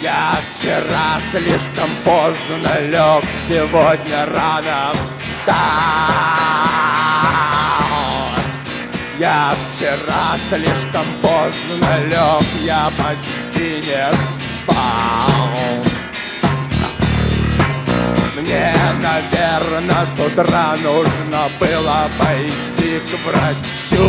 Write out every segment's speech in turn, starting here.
Я вчера слишком поздно лег, сегодня рано встал. Я вчера слишком поздно лег, я почти не спал. Мне, наверное, с утра нужно было пойти к врачу.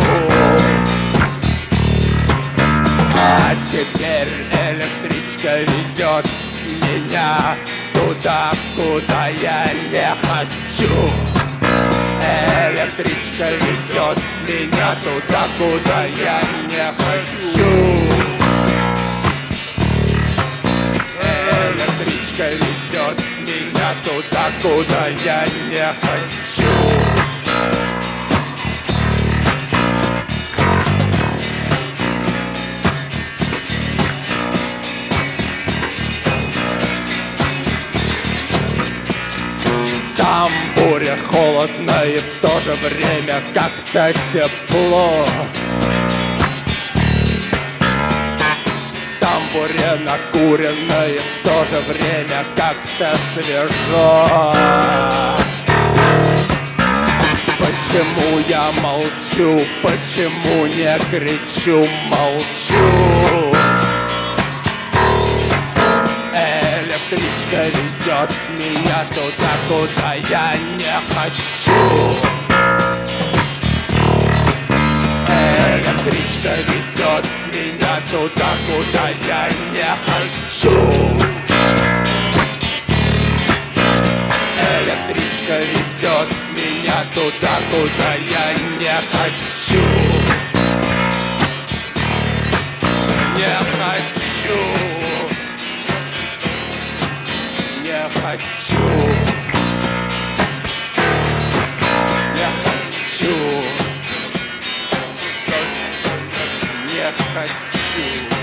А теперь электричка везет меня туда, куда я не хочу. Электричка везет меня туда, куда я не хочу. Электричка везет меня туда, куда я не хочу. Там буря, холодно и в то же время как-то тепло. Там буря накурена и в то же время как-то свежо. Почему я молчу, почему не кричу, молчу? Электричка везет меня туда, куда я не хочу. Электричка везет меня туда, куда я не хочу. Электричка везет меня туда, куда я не хочу. Не хочу. Не хочу. Не хочу. Не хочу.